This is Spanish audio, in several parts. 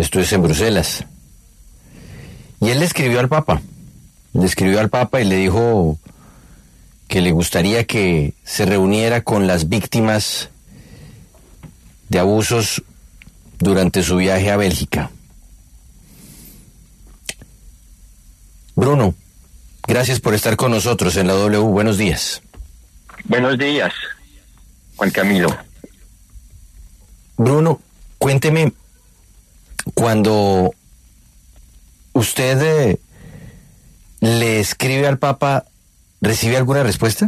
esto es en Bruselas. Y él le escribió al Papa. Le escribió al Papa y le dijo que le gustaría que se reuniera con las víctimas de abusos durante su viaje a Bélgica. Bruno, gracias por estar con nosotros en la W. Buenos días. Buenos días, Juan Camilo. Bruno, cuénteme, cuando usted le escribe al Papa, ¿recibe alguna respuesta?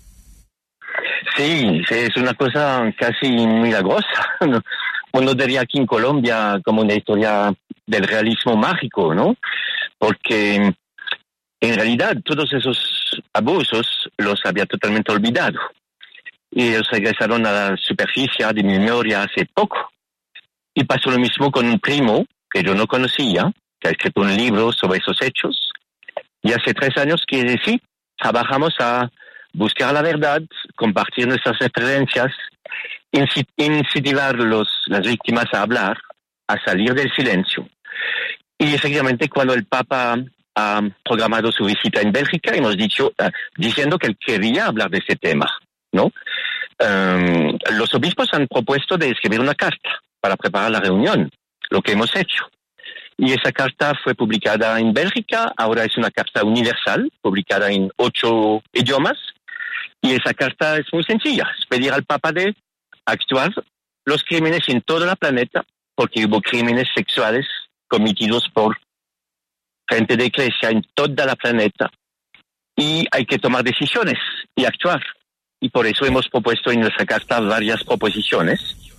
Sí, es una cosa casi milagrosa. Uno diría aquí en Colombia como una historia del realismo mágico, ¿no? Porque en realidad todos esos abusos los había totalmente olvidado. Y ellos regresaron a la superficie de mi memoria hace poco. Y pasó lo mismo con un primo que yo no conocía, que ha escrito un libro sobre esos hechos. Y hace 3 años que sí, trabajamos a buscar la verdad, compartir nuestras experiencias, incentivar las víctimas a hablar, a salir del silencio. Y efectivamente cuando el Papa ha programado su visita en Bélgica, hemos dicho, diciendo que él quería hablar de ese tema, ¿no? Los obispos han propuesto de escribir una carta para preparar la reunión, lo que hemos hecho. Y esa carta fue publicada en Bélgica, ahora es una carta universal, publicada en 8 idiomas, y esa carta es muy sencilla, es pedir al Papa de actuar los crímenes en todo el planeta, porque hubo crímenes sexuales cometidos por gente de iglesia en toda la planeta, y hay que tomar decisiones y actuar. Y por eso hemos propuesto en nuestra carta varias proposiciones.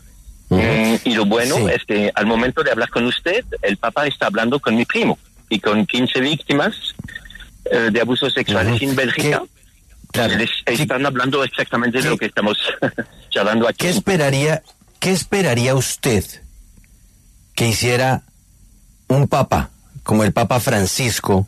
Y lo bueno es que al momento de hablar con usted, el Papa está hablando con mi primo y con 15 víctimas de abusos sexuales en Bélgica. Claro. Están hablando exactamente de lo que estamos charlando aquí. ¿Qué esperaría usted que hiciera un Papa como el Papa Francisco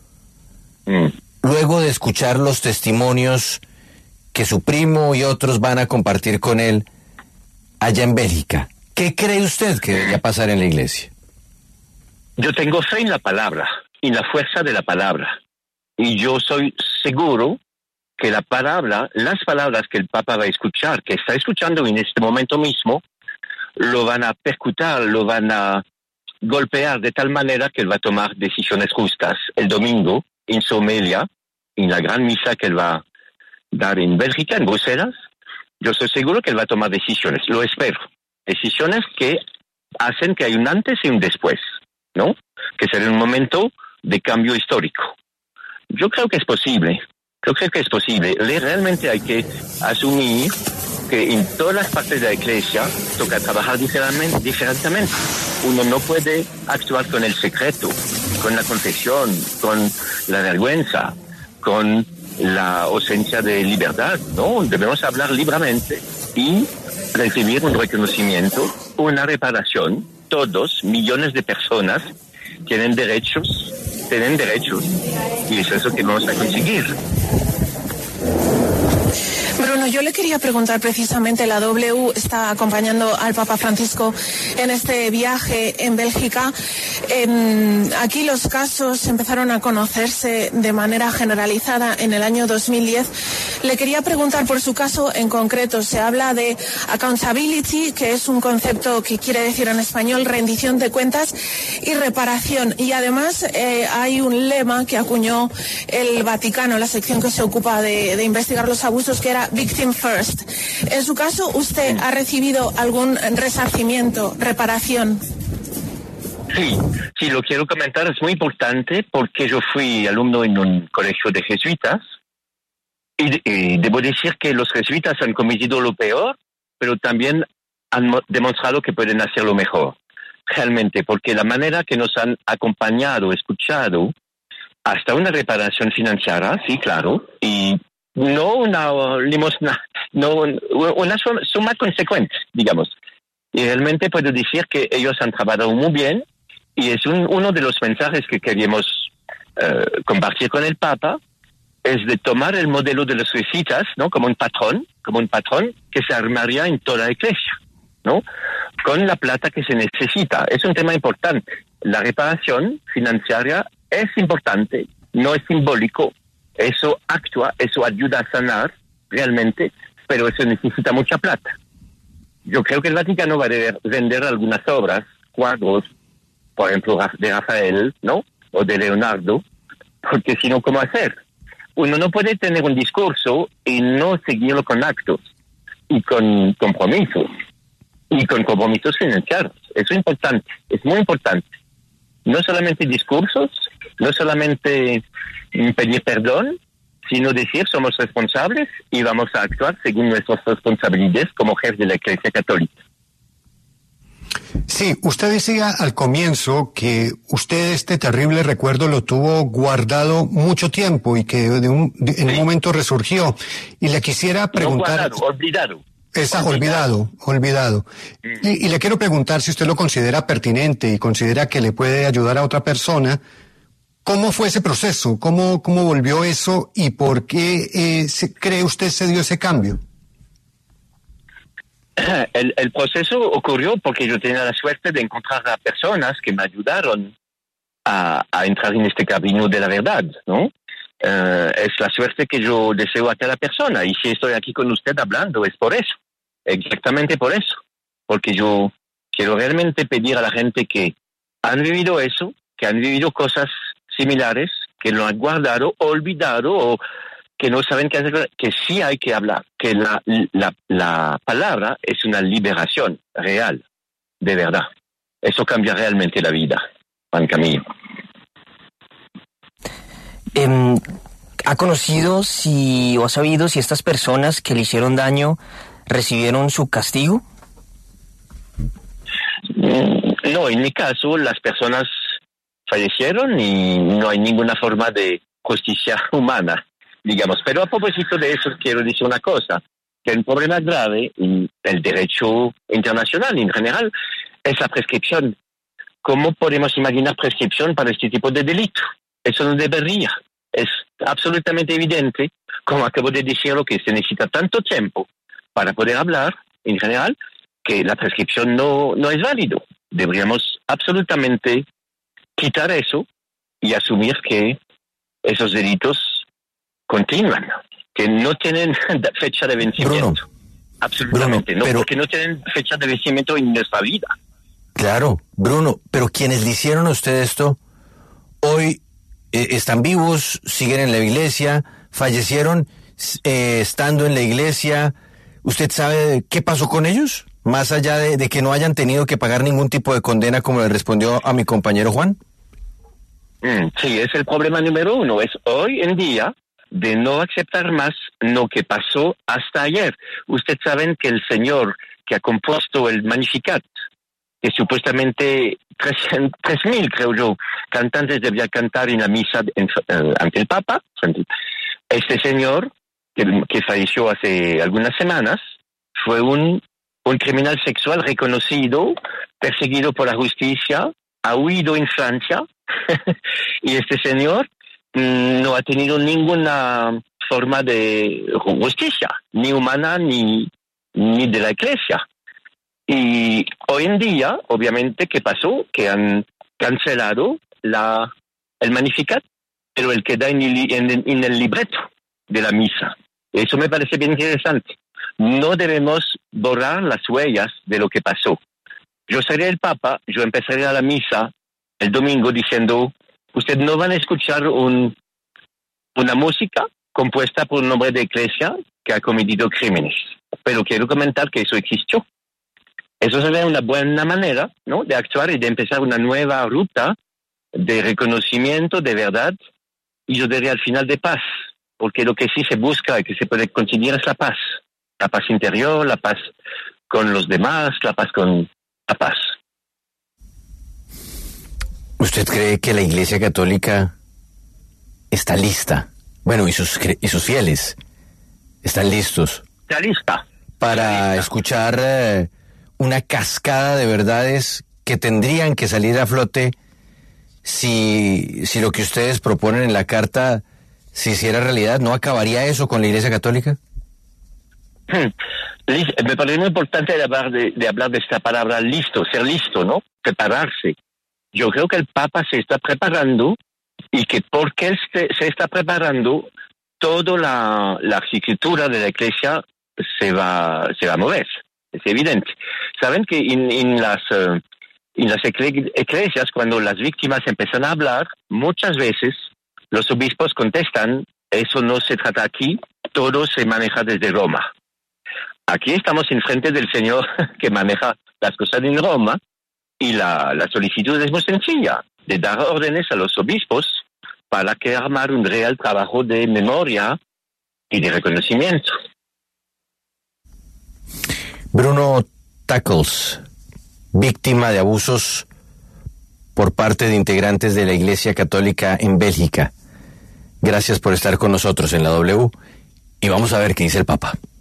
luego de escuchar los testimonios que su primo y otros van a compartir con él allá en Bélgica? ¿Qué cree usted que debería pasar en la iglesia? Yo tengo fe en la palabra, en la fuerza de la palabra. Y yo soy seguro que las palabras que el Papa va a escuchar, que está escuchando en este momento mismo, lo van a percutar, lo van a golpear de tal manera que él va a tomar decisiones justas. El domingo, en su homilia, en la gran misa que él va a dar en Bélgica, en Bruselas, yo estoy seguro que él va a tomar decisiones, lo espero. Decisiones que hacen que hay un antes y un después, ¿no? Que será un momento de cambio histórico. Yo creo que es posible. Realmente hay que asumir que en todas las partes de la iglesia toca trabajar diferentemente. Uno no puede actuar con el secreto, con la confesión, con la vergüenza, con la ausencia de libertad, ¿no? Debemos hablar libremente y recibir un reconocimiento, una reparación. Todos, millones de personas, tienen derechos, y es eso que vamos a conseguir. Bruno, yo le quería preguntar precisamente, la W está acompañando al Papa Francisco en este viaje en Bélgica. Aquí los casos empezaron a conocerse de manera generalizada en el año 2010. Le quería preguntar por su caso en concreto. Se habla de accountability, que es un concepto que quiere decir en español rendición de cuentas y reparación. Y además hay un lema que acuñó el Vaticano, la sección que se ocupa de investigar los abusos, que era Victim First. En su caso, ¿usted ha recibido algún resarcimiento, reparación? Sí, lo quiero comentar, es muy importante porque yo fui alumno en un colegio de jesuitas y debo decir que los jesuitas han cometido lo peor, pero también han demostrado que pueden hacerlo mejor, realmente, porque la manera que nos han acompañado, escuchado, hasta una reparación financiera, sí, claro, y no una limosna, no una suma consecuente, digamos. Y realmente puedo decir que ellos han trabajado muy bien y es uno de los mensajes que queríamos compartir con el Papa, es de tomar el modelo de los jesuitas, ¿no? como un patrón que se armaría en toda la iglesia. ¿no? Con la plata que se necesita. Es un tema importante. La reparación financiera es importante, no es simbólico. Eso actúa, eso ayuda a sanar realmente, pero eso necesita mucha plata. Yo creo que el Vaticano va a vender algunas obras, cuadros, por ejemplo, de Rafael, ¿no? O de Leonardo, porque si no, ¿cómo hacer? Uno no puede tener un discurso y no seguirlo con actos y con compromisos financieros. Eso es importante, es muy importante. No solamente discursos, no solamente pedir perdón, sino decir somos responsables y vamos a actuar según nuestras responsabilidades como jefe de la Iglesia Católica. Sí, usted decía al comienzo que usted este terrible recuerdo lo tuvo guardado mucho tiempo y que en un momento resurgió. Y le quisiera preguntar... No guardado, olvidado. Y le quiero preguntar si usted lo considera pertinente y considera que le puede ayudar a otra persona. ¿Cómo fue ese proceso? ¿Cómo volvió eso? ¿Y por qué cree usted se dio ese cambio? El proceso ocurrió porque yo tenía la suerte de encontrar a personas que me ayudaron a entrar en este camino de la verdad, ¿no? Es la suerte que yo deseo a cada persona. Y si estoy aquí con usted hablando es por eso, exactamente por eso. Porque yo quiero realmente pedir a la gente que han vivido eso, que han vivido cosas similares, que lo han guardado, olvidado o que no saben qué hacer, que sí hay que hablar, que la palabra es una liberación real, de verdad. Eso cambia realmente la vida, Juan Camilo. ¿Ha conocido o ha sabido si estas personas que le hicieron daño recibieron su castigo? No, en mi caso las personas fallecieron y no hay ninguna forma de justicia humana, digamos. Pero a propósito de eso quiero decir una cosa, que el problema grave en el derecho internacional en general es la prescripción. ¿Cómo podemos imaginar prescripción para este tipo de delito? Eso no debería. Es absolutamente evidente, como acabo de decirlo, que se necesita tanto tiempo para poder hablar en general, que la prescripción no es válido. Deberíamos absolutamente quitar eso y asumir que esos delitos continúan, que no tienen fecha de vencimiento. Bruno, absolutamente, Bruno, no, porque no tienen fecha de vencimiento en nuestra vida. Claro, Bruno, pero quienes le hicieron a usted esto, hoy están vivos, siguen en la iglesia, fallecieron estando en la iglesia. ¿Usted sabe qué pasó con ellos? Más allá de que no hayan tenido que pagar ningún tipo de condena, como le respondió a mi compañero Juan. Sí, es el problema número uno. Es hoy en día de no aceptar más lo que pasó hasta ayer. Ustedes saben que el señor que ha compuesto el Magnificat, que supuestamente 3.000, creo yo, cantantes debían cantar en la misa ante el Papa, este señor, que falleció hace algunas semanas, fue un criminal sexual reconocido, perseguido por la justicia, ha huido en Francia, y este señor no ha tenido ninguna forma de justicia, ni humana ni de la Iglesia. Y hoy en día, obviamente, ¿qué pasó? Que han cancelado el Magnificat, pero el queda en el libreto de la misa. Eso me parece bien interesante. No debemos borrar las huellas de lo que pasó. Yo sería el Papa, yo empezaría la misa el domingo diciendo, ustedes no van a escuchar una música compuesta por un hombre de iglesia que ha cometido crímenes. Pero quiero comentar que eso existió. Eso sería una buena manera, ¿no?, de actuar y de empezar una nueva ruta de reconocimiento, de verdad, y yo diría al final de paz, porque lo que sí se busca y que se puede conseguir es la paz interior, la paz con los demás, la paz con la paz. ¿Usted cree que la Iglesia Católica está lista? Bueno, y sus fieles están listos. Está lista. Para escuchar una cascada de verdades que tendrían que salir a flote si lo que ustedes proponen en la carta se hiciera realidad. ¿No acabaría eso con la Iglesia Católica? Me parece muy importante de hablar de esta palabra listo, ser listo, ¿no? Prepararse. Yo creo que el Papa se está preparando y que porque él se está preparando, toda la arquitectura de la Iglesia se va a mover. Es evidente. Saben que en las iglesias, cuando las víctimas empiezan a hablar, muchas veces los obispos contestan: eso no se trata aquí, todo se maneja desde Roma. Aquí estamos enfrente del Señor que maneja las cosas en Roma, y la solicitud es muy sencilla, de dar órdenes a los obispos para que armar un real trabajo de memoria y de reconocimiento. Bruno Tackles, víctima de abusos por parte de integrantes de la Iglesia Católica en Bélgica. Gracias por estar con nosotros en la W y vamos a ver qué dice el Papa.